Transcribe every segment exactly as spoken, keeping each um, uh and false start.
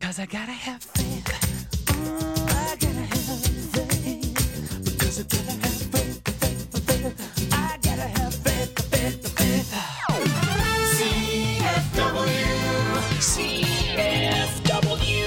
Cause I gotta have faith. Mm, I gotta have faith. Because I gotta have faith, faith, faith. I gotta have faith, faith, faith. C F W. C F W.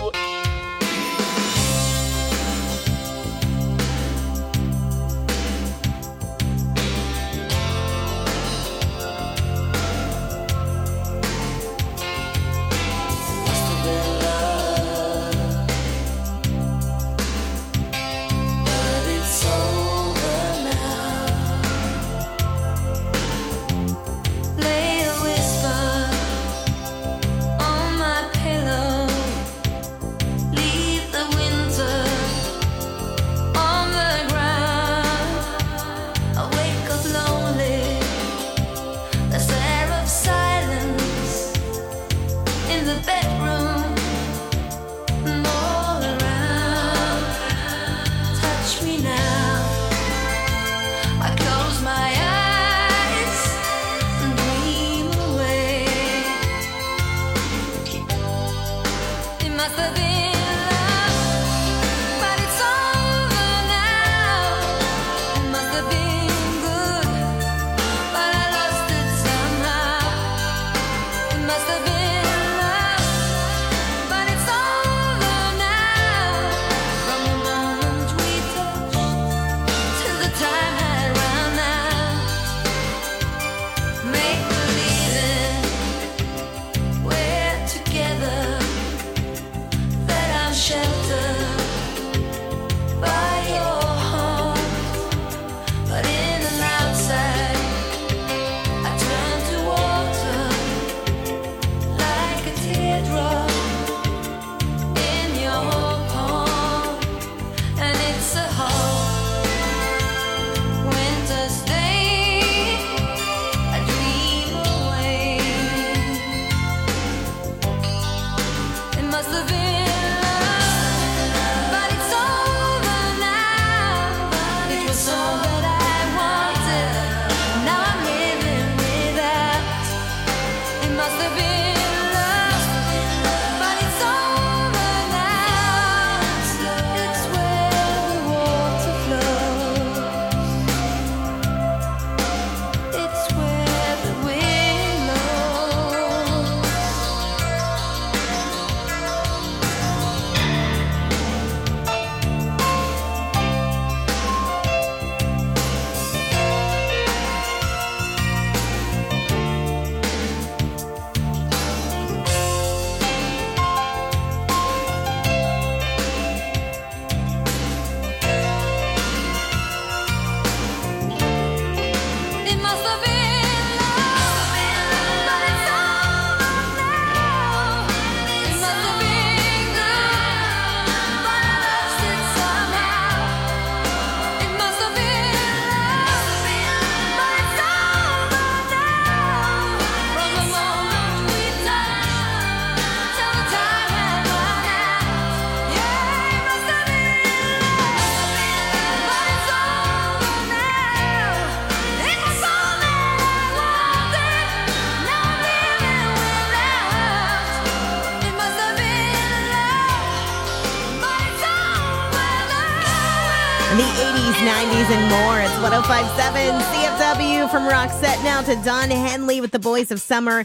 nineties and more. It's one oh five point seven C F W from Roxette now to Don Henley with the Boys of Summer. And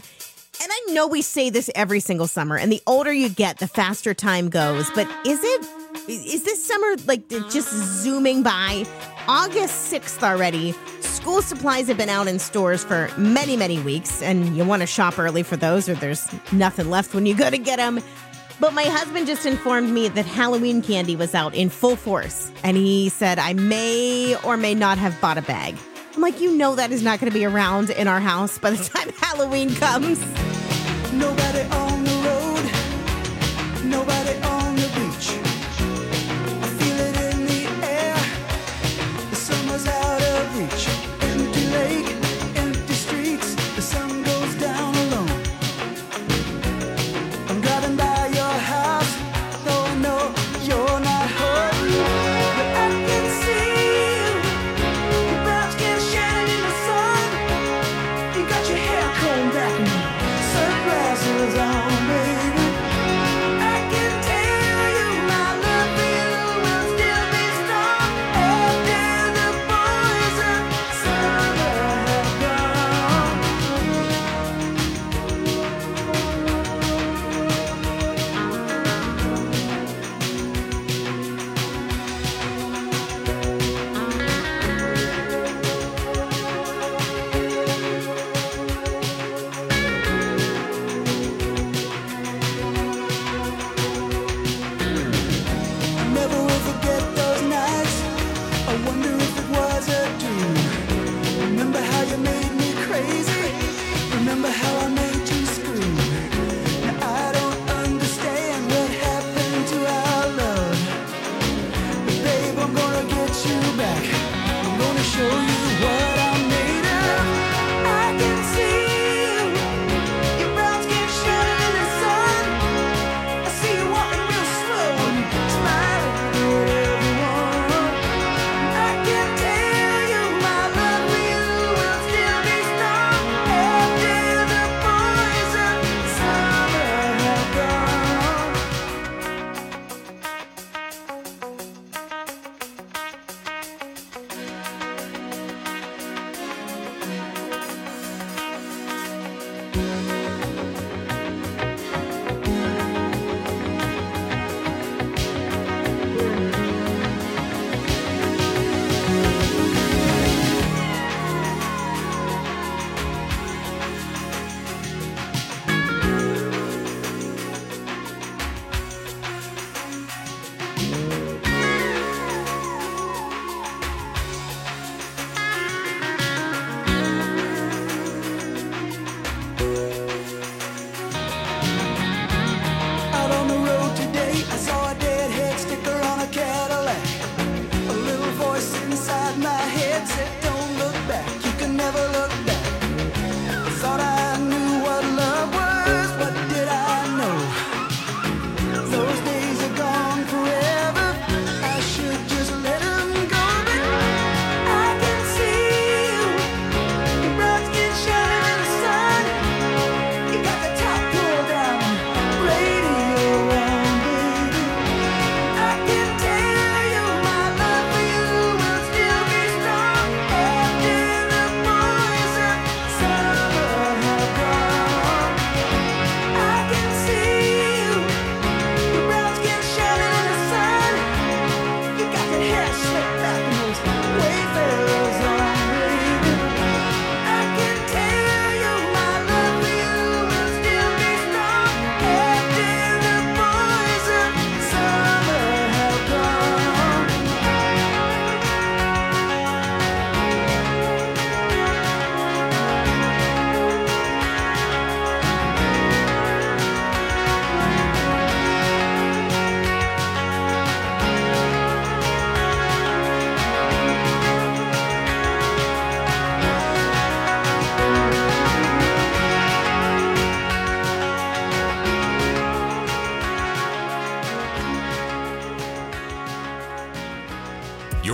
I know we say this every single summer, and the older you get, the faster time goes. But is it, is this summer like just zooming by? August sixth already. School supplies have been out in stores for many, many weeks, and you want to shop early for those, or there's nothing left when you go to get them. But my husband just informed me that Halloween candy was out in full force. And he said I may or may not have bought a bag. I'm like, you know that is not going to be around in our house by the time Halloween comes. Nobody on the road, nobody on the beach. I feel it in the air, the summer's out of reach. Empty lake, empty streets, the sun goes down alone. I'm driving by your house, though I know you're not home. But I can see you, your brown skin shining in the sun. You got your hair combed back and sunglasses on, baby. I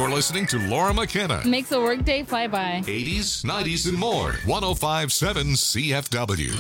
You're listening to Laura McKenna. Makes a workday fly by. eighties, nineties, and more. one oh five point seven C F W.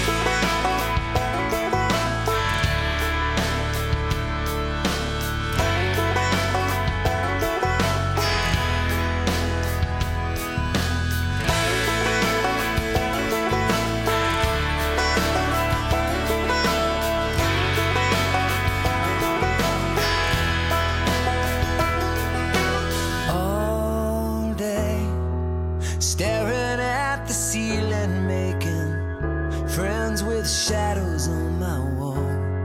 All day, staring at the ceiling, making friends with shadows on my wall.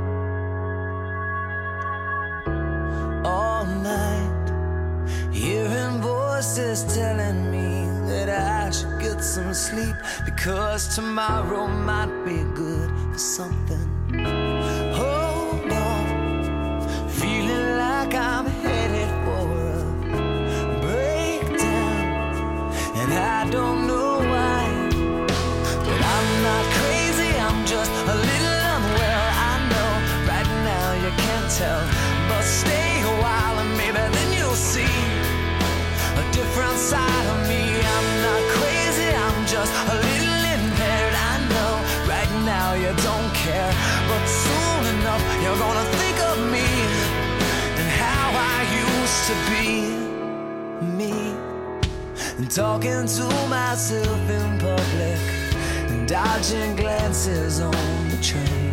All night, hearing voices telling me that I should get some sleep, because tomorrow might be good for something. Hold on, feeling like I'm headed for a breakdown, and I don't know why, but I'm not crazy, I'm just a little unwell. I know right now you can't tell, but stay a while and maybe then you'll see a different side of me. I'm not crazy, I'm just a little impaired. I know right now you don't care, but soon enough you're gonna think of me and how I used to be me, and talking to myself in public and dodging glances on the train.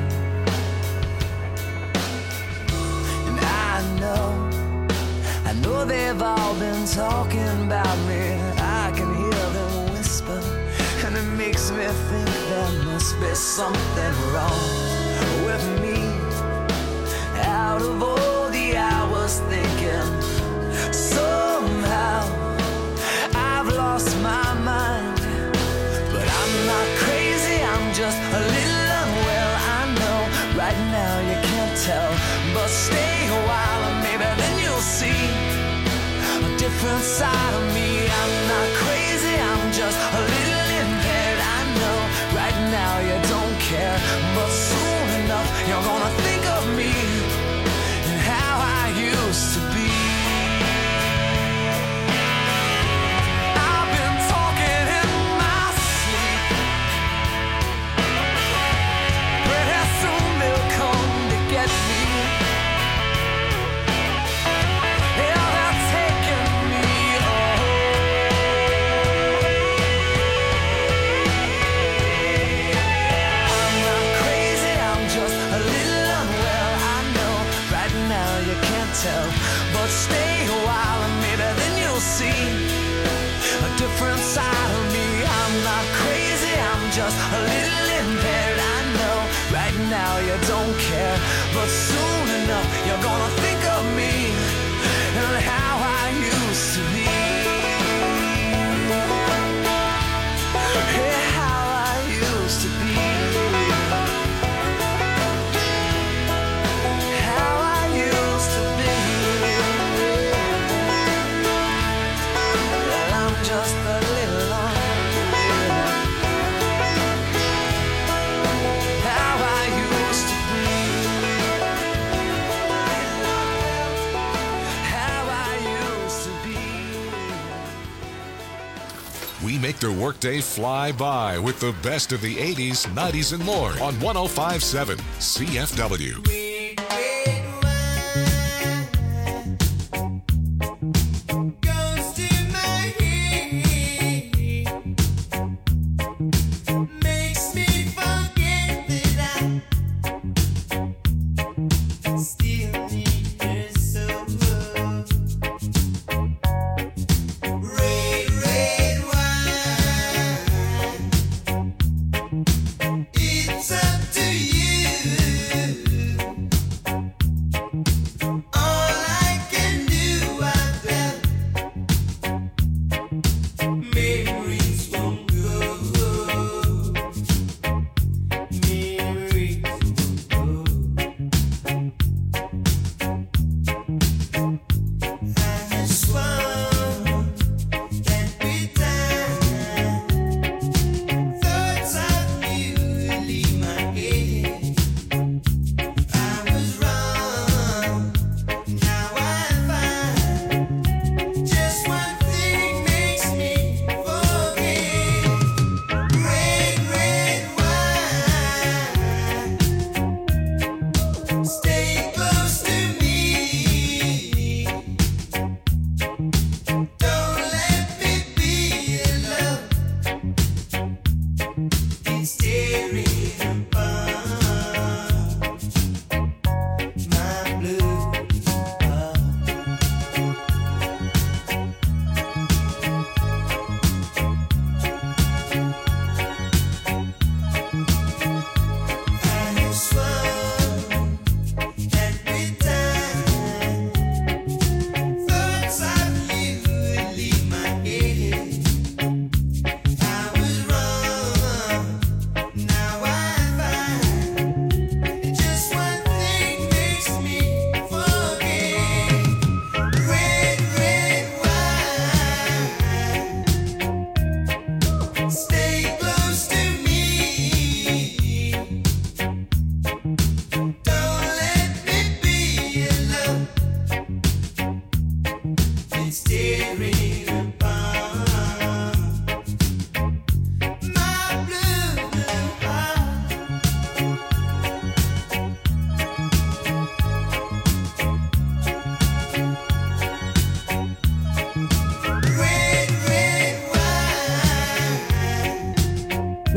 And I know, I know they've all been talking about me. I can hear them whisper, and it makes me think there must be something wrong with me. Out of all the hours thinking, somehow I've lost my mind. But I'm not crazy, I'm just a little unwell. I know right now you can't tell, but stay a while and maybe then you'll see a different side of me. I'm not crazy, I'm just a little impaired. I know right now you don't care, but soon enough you're gonna think of me and how I used to be. I've been talking in my sleep. Pretty soon they'll come to get me. Yeah, they're taking me away. I'm not crazy, I'm just a little unwell. I know right now you can't tell, but stay a while and maybe then you'll see a different side of me. I'm not crazy, I'm just a little impaired. I know right now you don't care, but soon enough you're gonna think of me and how I used to be. Yeah, how I used to be. How I used to be. Well, I'm just a little unreal. How I used to be. How I used to be. We make the workday fly by with the best of the eighties, nineties, and more on one oh five point seven C F W. Makes me forget that I still need her so. Red, red wine. It's up to you.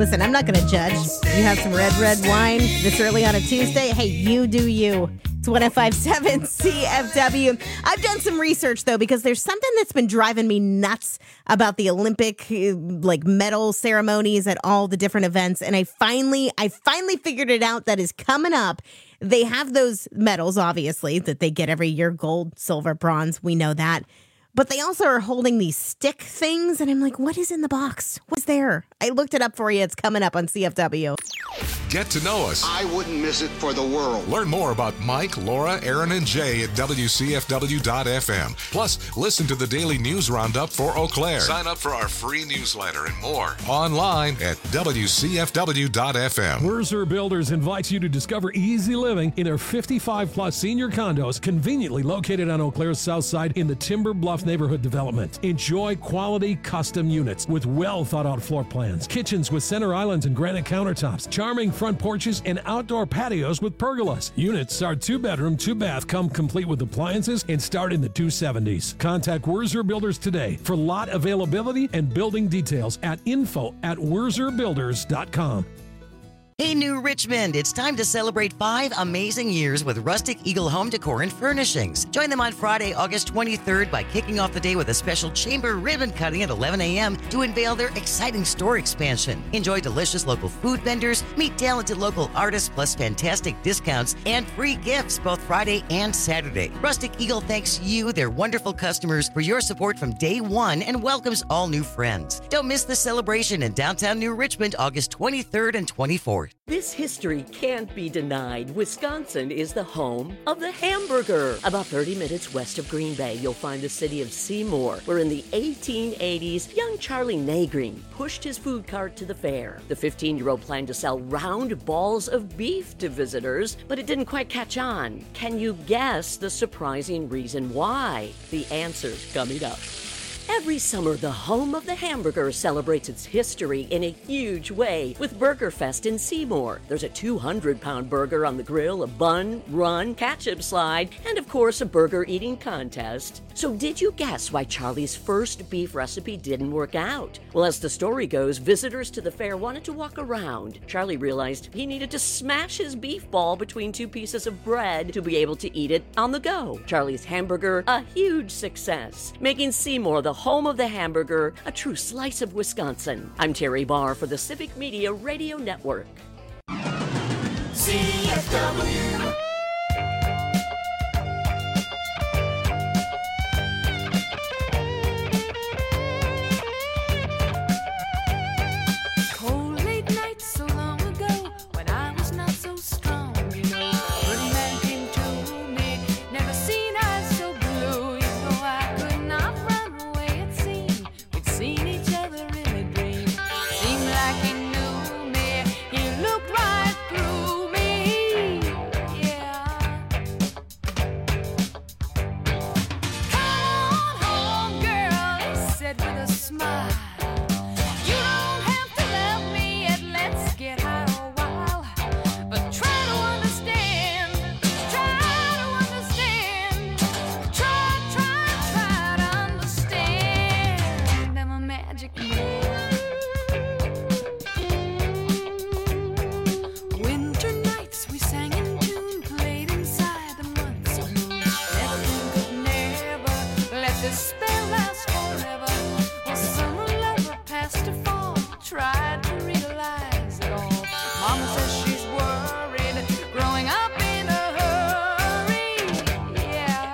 Listen, I'm not going to judge. You have some red, red wine this early on a Tuesday. Hey, you do you. It's one oh five seven C F W. I've done some research, though, because there's something that's been driving me nuts about the Olympic uh, like medal ceremonies at all the different events. And I finally, I finally figured it out that is coming up. They have those medals, obviously, that they get every year, gold, silver, bronze. We know that. But they also are holding these stick things, and I'm like, what is in the box? What's there? I looked it up for you. It's coming up on C F W. Get to know us. I wouldn't miss it for the world. Learn more about Mike, Laura, Aaron, and Jay at W C F W dot F M. Plus, listen to the daily news roundup for Eau Claire. Sign up for our free newsletter and more online at W C F W dot F M. Werzer Builders invites you to discover easy living in their fifty-five plus senior condos conveniently located on Eau Claire's south side in the Timber Bluff neighborhood development. Enjoy quality custom units with well thought out floor plans, kitchens with center islands and granite countertops, charming front porches, and outdoor patios with pergolas. Units are two bedroom, two bath, come complete with appliances and start in the two seventies. Contact Werzer Builders today for lot availability and building details at info at werzer builders dot com. Hey, New Richmond, it's time to celebrate five amazing years with Rustic Eagle Home Decor and Furnishings. Join them on Friday, August twenty-third by kicking off the day with a special chamber ribbon cutting at eleven a.m. to unveil their exciting store expansion. Enjoy delicious local food vendors, meet talented local artists, plus fantastic discounts and free gifts both Friday and Saturday. Rustic Eagle thanks you, their wonderful customers, for your support from day one and welcomes all new friends. Don't miss the celebration in downtown New Richmond, August twenty-third and twenty-fourth. This history can't be denied. Wisconsin is the home of the hamburger. About thirty minutes west of Green Bay, you'll find the city of Seymour, where in the eighteen eighties, young Charlie Nagreen pushed his food cart to the fair. The fifteen-year-old planned to sell round balls of beef to visitors, but it didn't quite catch on. Can you guess the surprising reason why? The answer's coming up. Every summer, the home of the hamburger celebrates its history in a huge way with Burger Fest in Seymour. There's a two hundred pound burger on the grill, a bun, run, ketchup slide, and of course a burger eating contest. So did you guess why Charlie's first beef recipe didn't work out? Well, as the story goes, visitors to the fair wanted to walk around. Charlie realized he needed to smash his beef ball between two pieces of bread to be able to eat it on the go. Charlie's hamburger, a huge success, making Seymour the home of the hamburger, a true slice of Wisconsin. I'm Terry Barr for the Civic Media Radio Network. C F W. Cold late nights so long ago when I was not so strong, you know. Good man came to me, never seen eyes so blue. You know I could not run away, it seemed. We'd seen each other in a dream. Seemed like he knew me, he looked right through me. Yeah. Come on home, girl, he said with a smile. You don't have to love me yet, let's get high a while. But try to understand, try to understand. Try, try, try to understand. I'm a magic man. Winter nights we sang in tune, played inside the months of moon. Neptune could never let this spell last forever. Well, summer lover passed to fall, tried to realize it all. Mama says she's worried, growing up in a hurry. Yeah.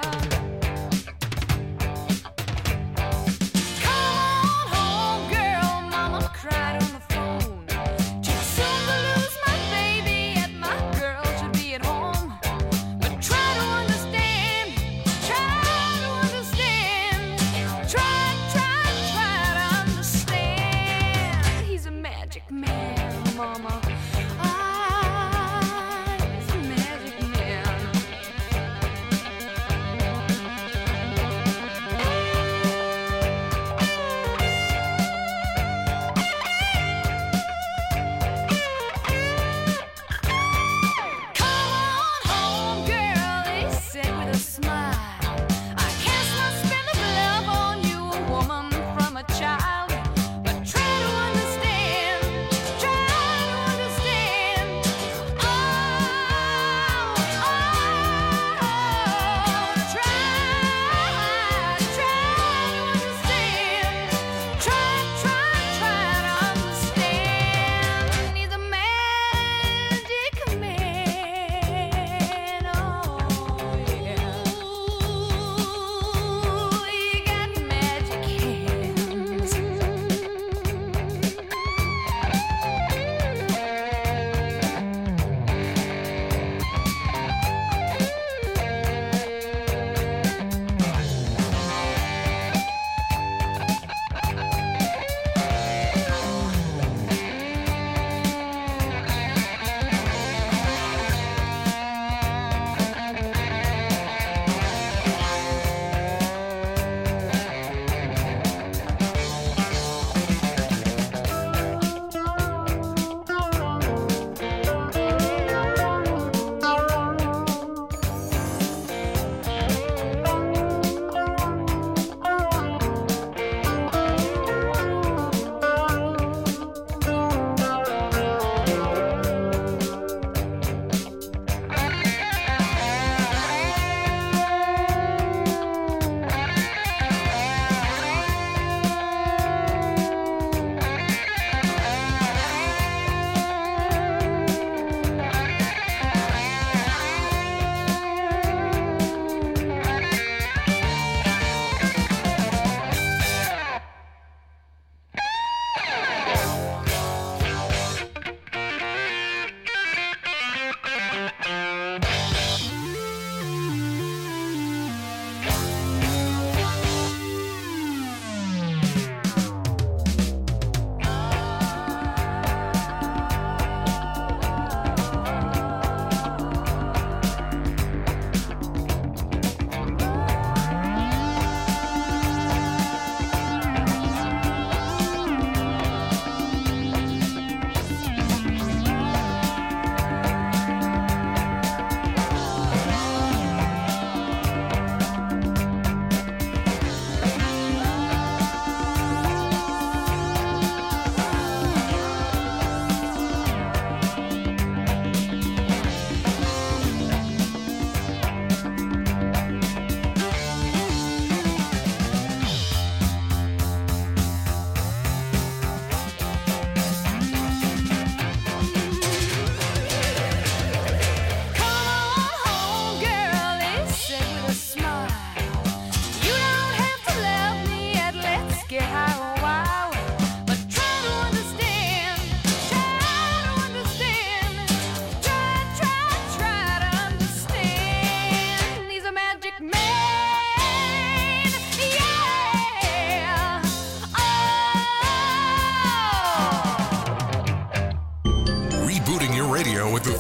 Come on home, girl, Mama cried on the phone. Too soon to lose my baby, yet my girl should be at home. But try to understand, try to understand. Try, try, try to understand. He's a magic man, Mama. Ah,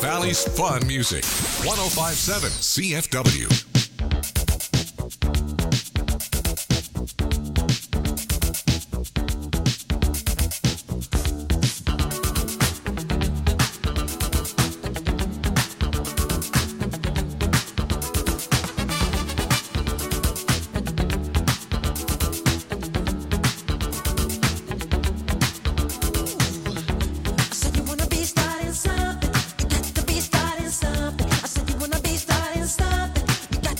Valley's fun music. one oh five point seven C F W. I said you wanna be starting something. You got to be starting something. I said you wanna be starting something. You got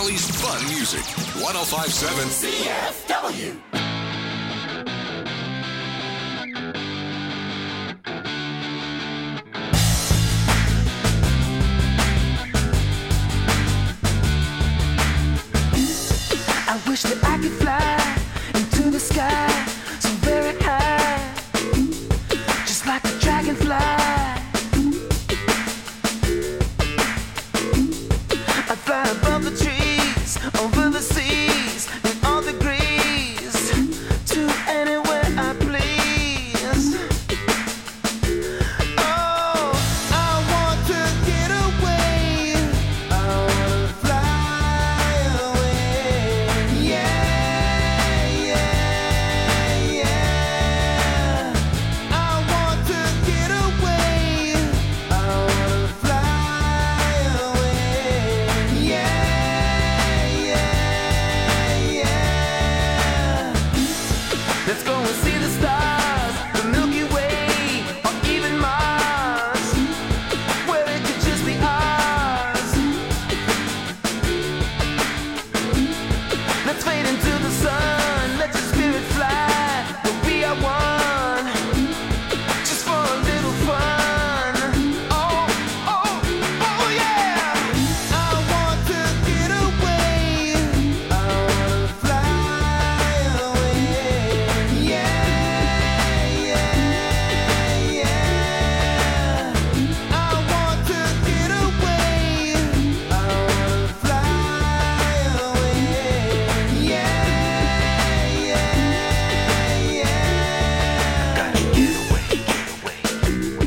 Valley's fun music. one oh five point seven C F W. I wish that I could fly into the sky so very high, just like a dragonfly. I'd fly above the trees, over the seas, in all degrees, to anywhere I please. Oh, I want to get away. I want to fly away. Yeah, yeah, yeah. I want to get away. I want to fly away. Yeah, yeah, yeah. Let's go and see the stars, the Milky Way, or even Mars, where it could just be ours. Let's fade into the sun, let your spirit fly, but we are one, just for a little fun. Oh, oh, oh yeah. I want to get away. I want to fly away. Yeah, yeah, yeah. I want to get away. I want to fly away. Yeah, yeah, yeah. Gotta get away, get away.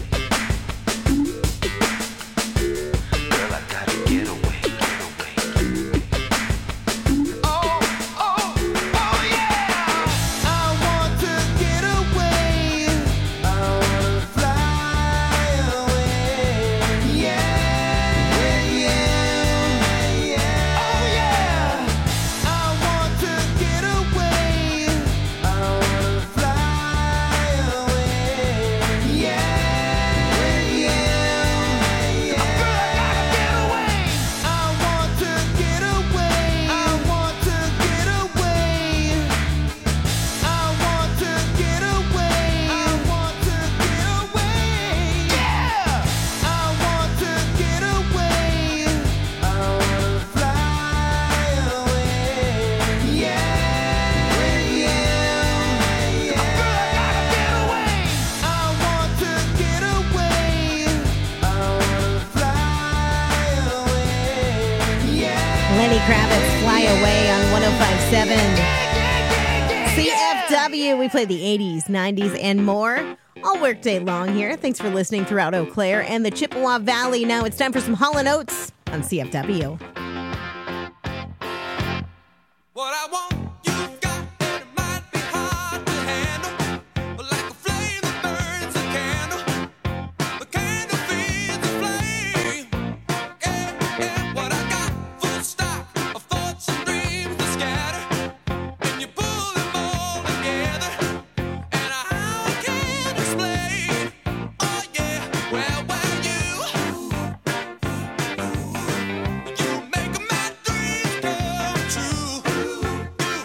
Girl, I gotta get away, get away. Oh, oh, oh yeah. I want to get away. I want to fly away. Yeah, yeah, yeah. Oh yeah. I want to get away. I want to fly away. Yeah, yeah, yeah. Girl, I gotta get away. I want to get away. I want to get away. I want to get away. I want to get away. Yeah. I want to get away. I want to fly away. Yeah, yeah, yeah. Girl, I gotta get away. I want to get away. I want to fly away. Yeah. Lenny Kravitz, Fly Away on one oh five point seven C F W. We play the eighties, nineties, and more all workday long here. Thanks for listening throughout Eau Claire and the Chippewa Valley. Now it's time for some Hall and Oates on C F W. What I want, you've got, and it might be hard to handle. But like a flame that burns a candle, the candle feeds the flame. Yeah, yeah. What I got, full stock of thoughts and dreams that scatter. And you pull them all together, and I can't explain. Oh yeah, well, well, you, you make my dreams come true.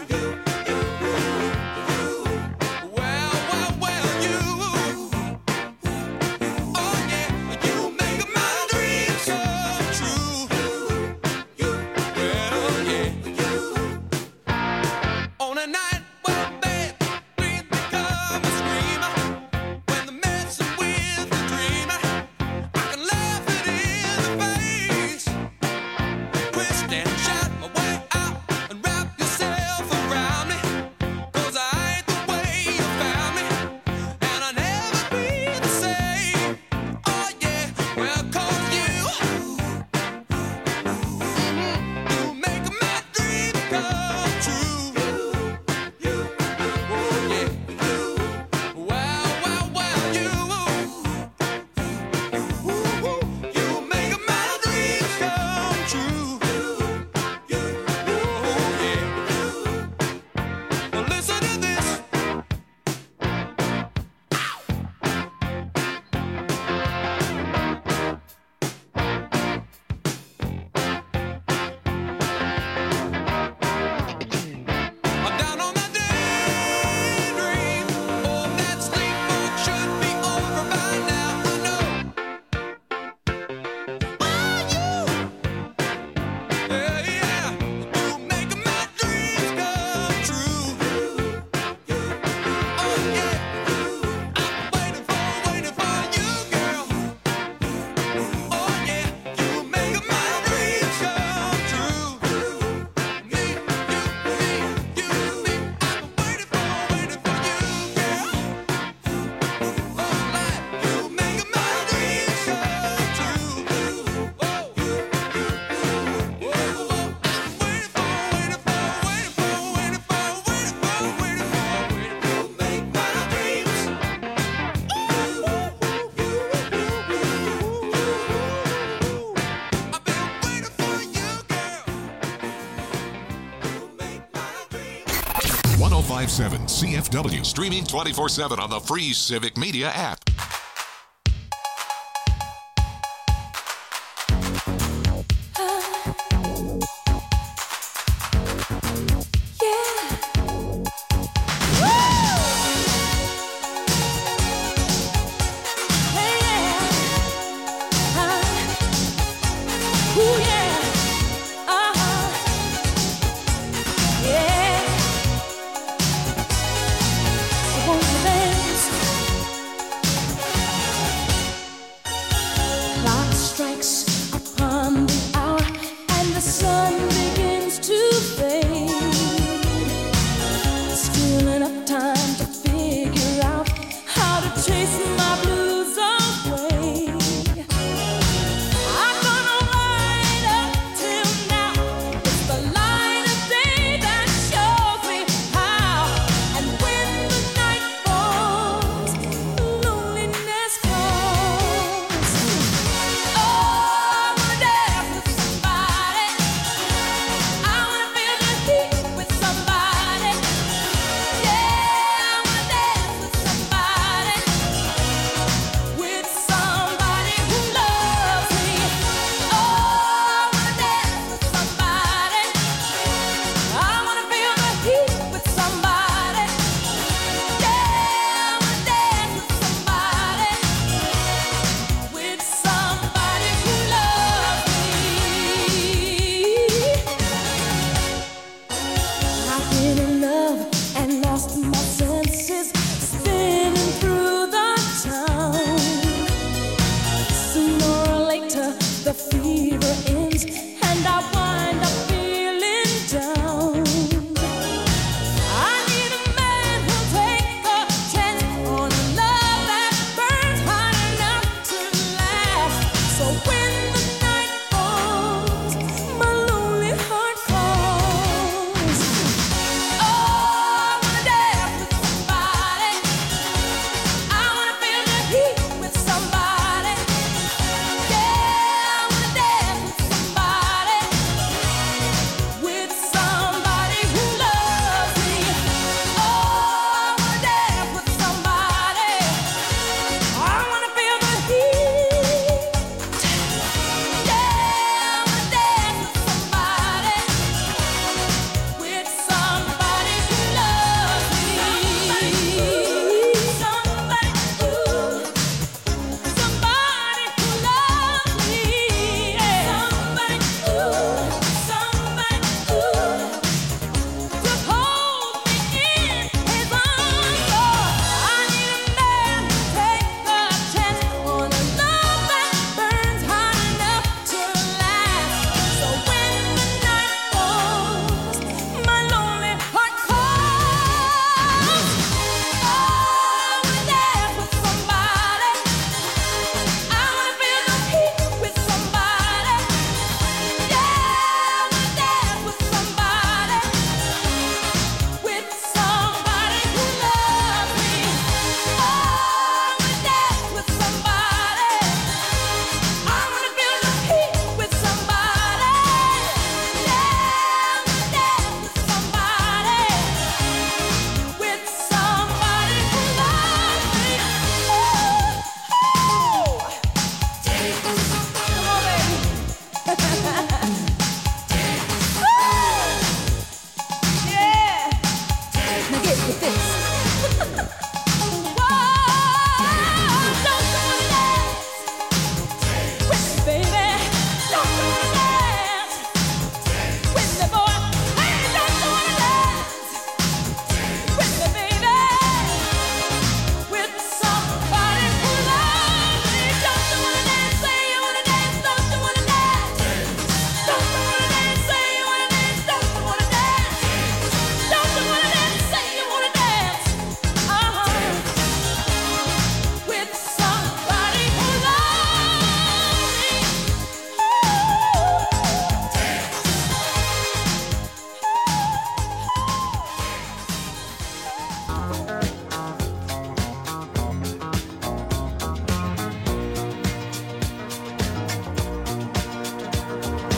five seven C F W. Streaming twenty-four seven on the free Civic Media app.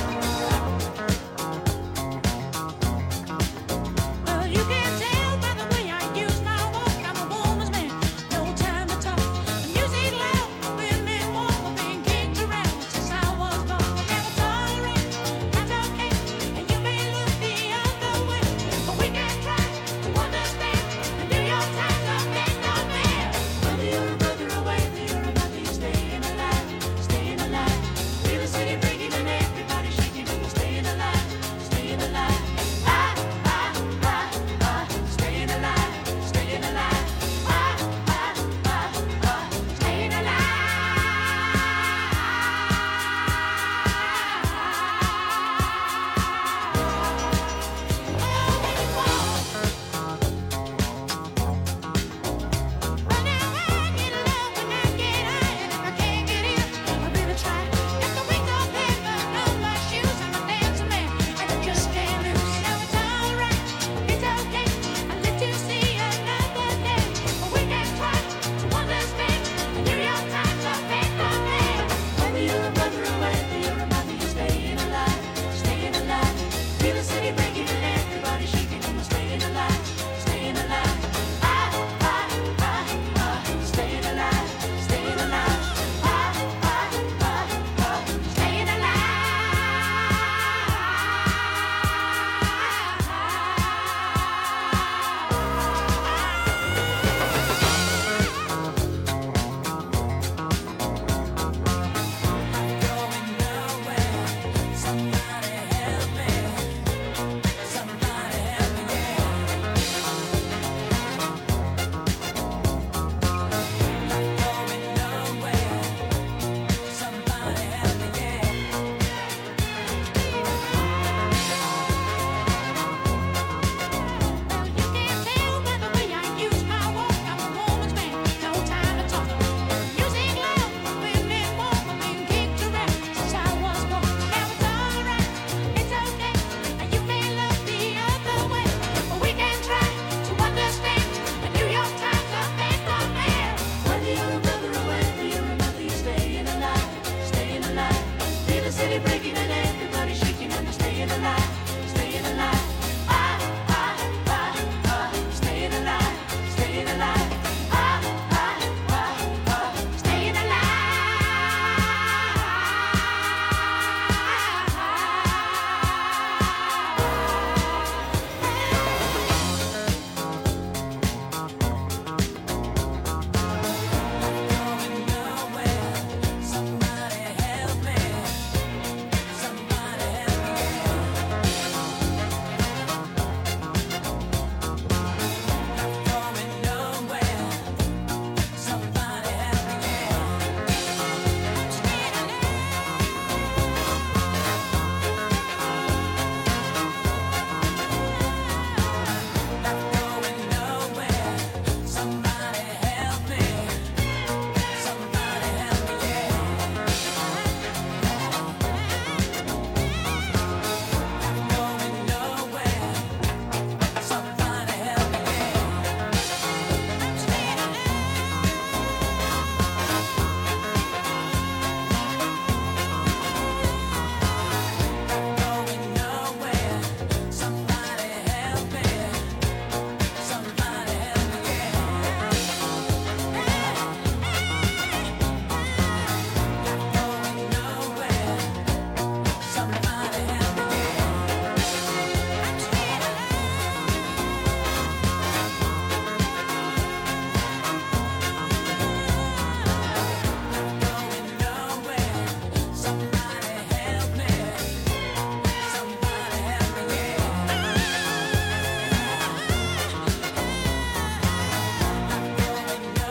Well, you can tell by the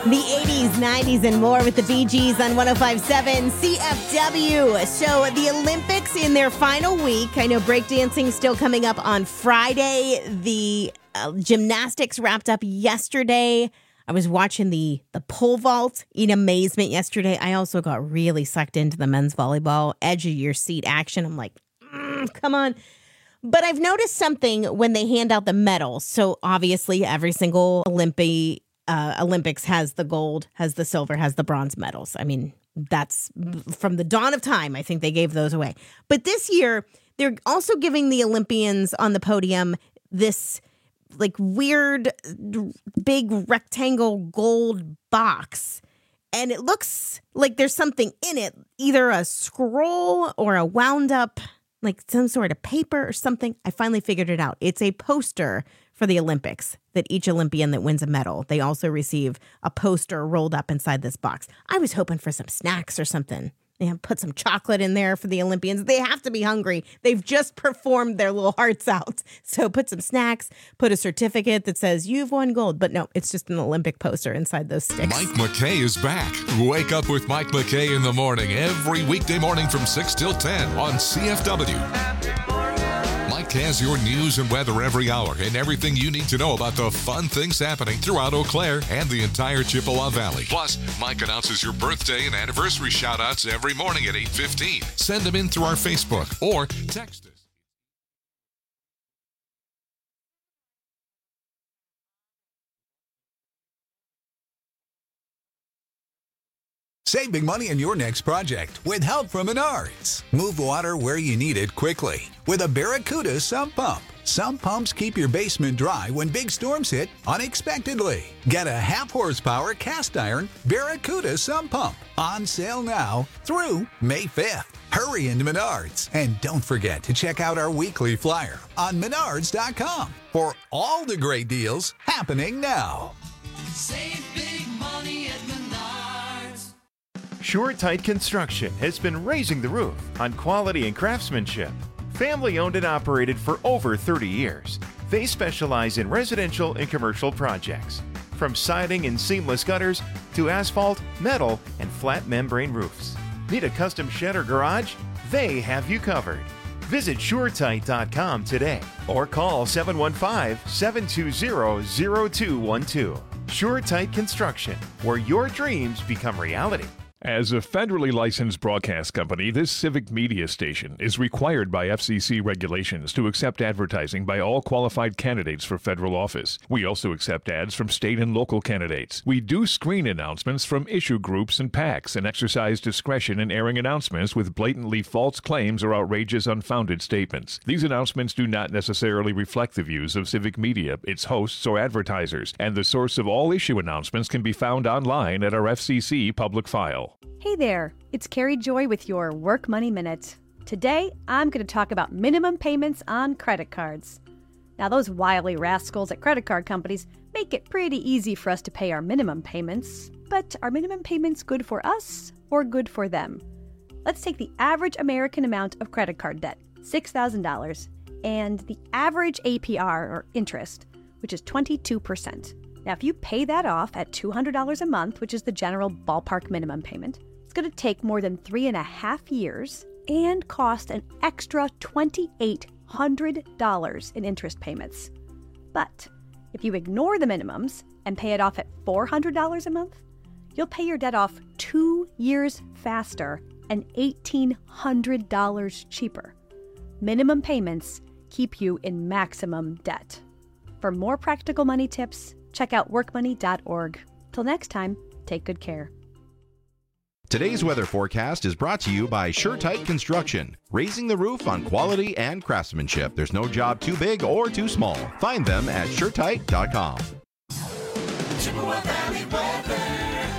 The eighties, nineties, and more with the Bee Gees on one oh five point seven C F W. So the Olympics in their final week. I know breakdancing still coming up on Friday. The uh, gymnastics wrapped up yesterday. I was watching the, the pole vault in amazement yesterday. I also got really sucked into the men's volleyball edge of your seat action. I'm like, mm, come on. But I've noticed something when they hand out the medals. So obviously every single Olympi, uh, Olympics has the gold, has the silver, has the bronze medals. I mean, that's from the dawn of time. I think they gave those away. But this year, they're also giving the Olympians on the podium this like weird big rectangle gold box. And it looks like there's something in it, either a scroll or a wound up, like some sort of paper or something. I finally figured it out. It's a poster for the Olympics that each Olympian that wins a medal, they also receive a poster rolled up inside this box. I was hoping for some snacks or something. They have put some chocolate in there for the Olympians. They have to be hungry. They've just performed their little hearts out. So put some snacks, put a certificate that says you've won gold. But no, it's just an Olympic poster inside those sticks. Mike McKay is back. Wake up with Mike McKay in the morning every weekday morning from six till ten on C F W. Mike has your news and weather every hour and everything you need to know about the fun things happening throughout Eau Claire and the entire Chippewa Valley. Plus, Mike announces your birthday and anniversary shout-outs every morning at eight fifteen. Send them in through our Facebook or text us. Save big money on your next project with help from Menards. Move water where you need it quickly with a Barracuda sump pump. Sump pumps keep your basement dry when big storms hit unexpectedly. Get a half horsepower cast iron Barracuda sump pump on sale now through May fifth. Hurry into Menards and don't forget to check out our weekly flyer on menards dot com for all the great deals happening now. Save big money at Menards. SureTight Construction has been raising the roof on quality and craftsmanship. Family owned and operated for over thirty years. They specialize in residential and commercial projects, from siding and seamless gutters to asphalt, metal, and flat membrane roofs. Need a custom shed or garage? They have you covered. Visit sure tight dot com today or call seven one five, seven two zero, zero two one two. SureTight Construction, where your dreams become reality. As a federally licensed broadcast company, this civic media station is required by F C C regulations to accept advertising by all qualified candidates for federal office. We also accept ads from state and local candidates. We do screen announcements from issue groups and PACs and exercise discretion in airing announcements with blatantly false claims or outrageous, unfounded statements. These announcements do not necessarily reflect the views of civic media, its hosts, or advertisers, and the source of all issue announcements can be found online at our F C C public file. Hey there, it's Carrie Joy with your Work Money Minute. Today, I'm going to talk about minimum payments on credit cards. Now, those wily rascals at credit card companies make it pretty easy for us to pay our minimum payments. But are minimum payments good for us or good for them? Let's take the average American amount of credit card debt, six thousand dollars, and the average A P R, or interest, which is twenty-two percent. Now, if you pay that off at two hundred dollars a month, which is the general ballpark minimum payment, it's going to take more than three and a half years and cost an extra two thousand eight hundred dollars in interest payments. But if you ignore the minimums and pay it off at four hundred dollars a month, you'll pay your debt off two years faster and eighteen hundred dollars cheaper. Minimum payments keep you in maximum debt. For more practical money tips, check out work money dot org. Till next time, take good care. Today's weather forecast is brought to you by SureTight Construction, raising the roof on quality and craftsmanship. There's no job too big or too small. Find them at sure tight dot com. Chippewa Valley weather.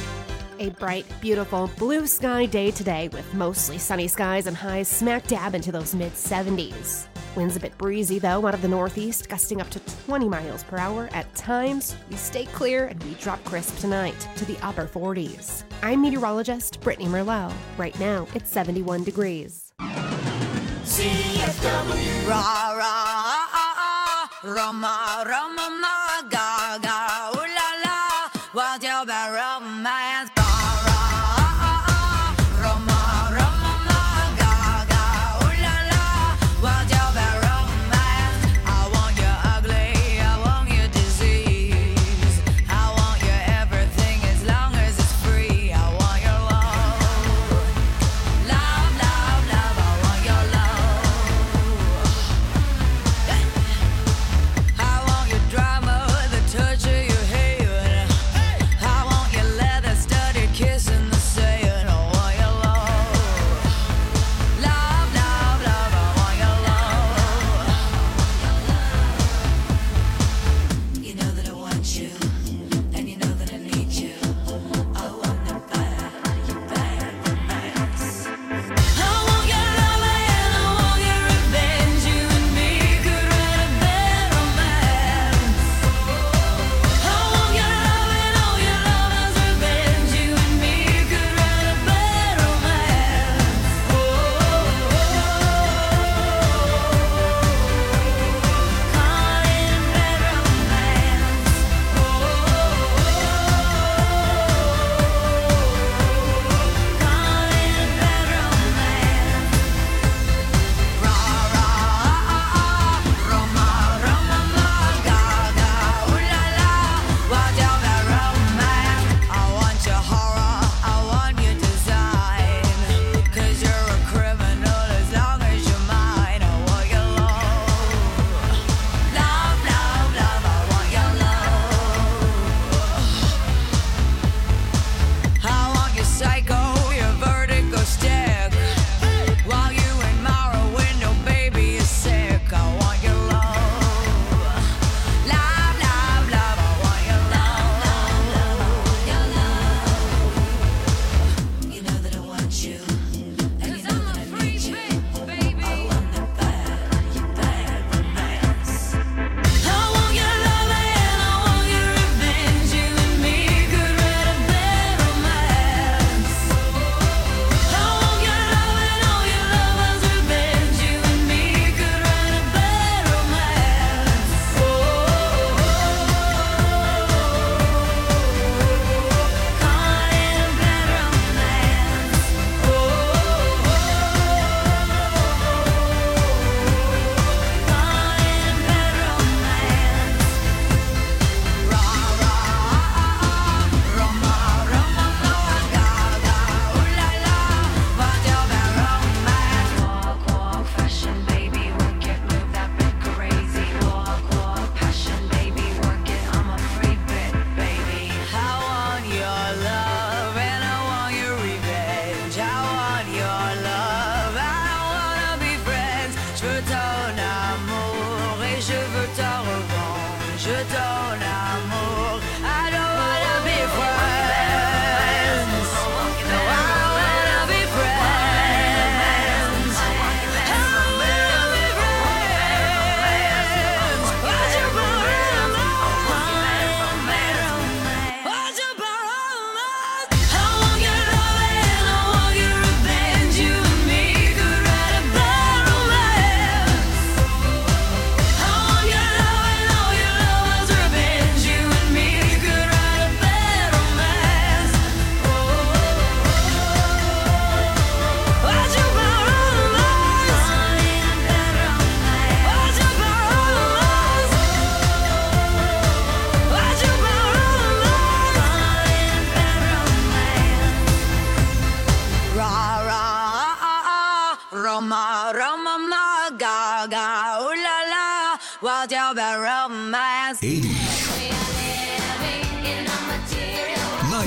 A bright, beautiful blue sky day today with mostly sunny skies and highs smack dab into those mid seventies. Winds a bit breezy, though, out of the northeast, gusting up to twenty miles per hour at times. We stay clear and we drop crisp tonight to the upper forties. I'm meteorologist Brittany Merlot. Right now, it's seventy-one degrees. C F W. Ra ra ah ah, Rama Rama ma ga ga ooh la la, 我叫白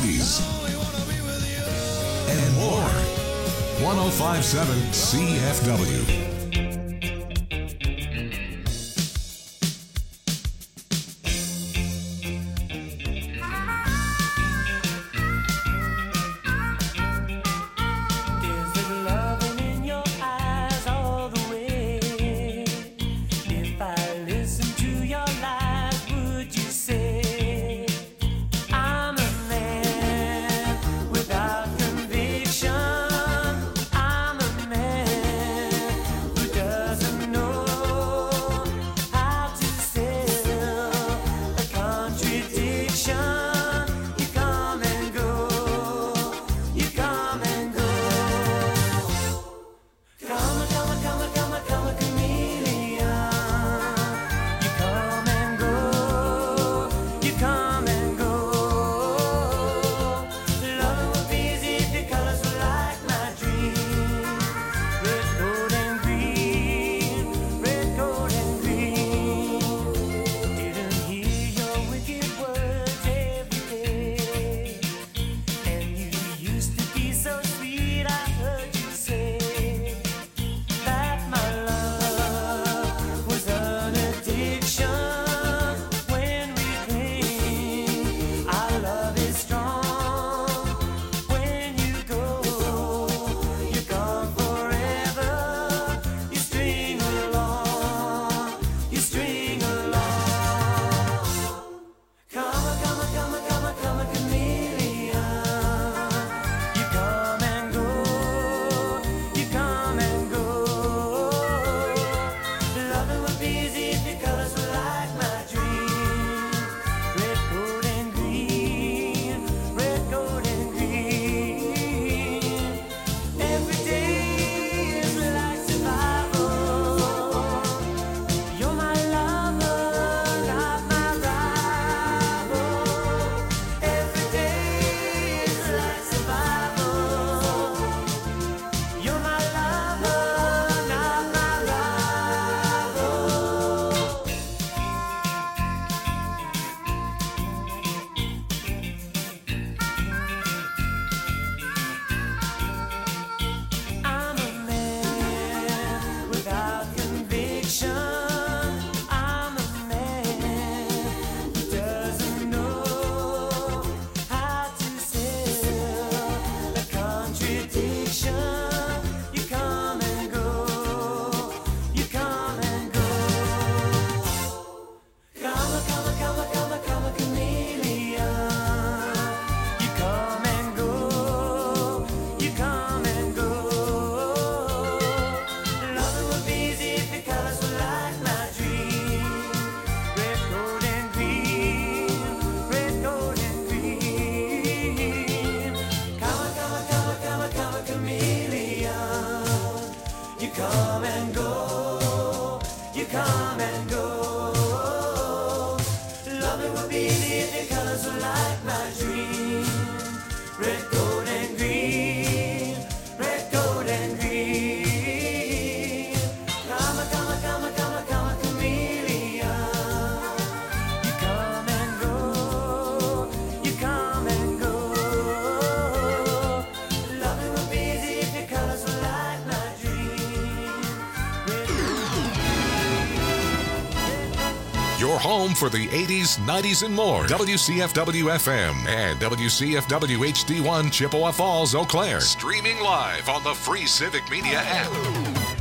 eighties. And more. one oh five point seven C F W. Your home for the eighties, nineties, and more. W C F W F M and W C F W H D one Chippewa Falls, Eau Claire. Streaming live on the free Civic Media app.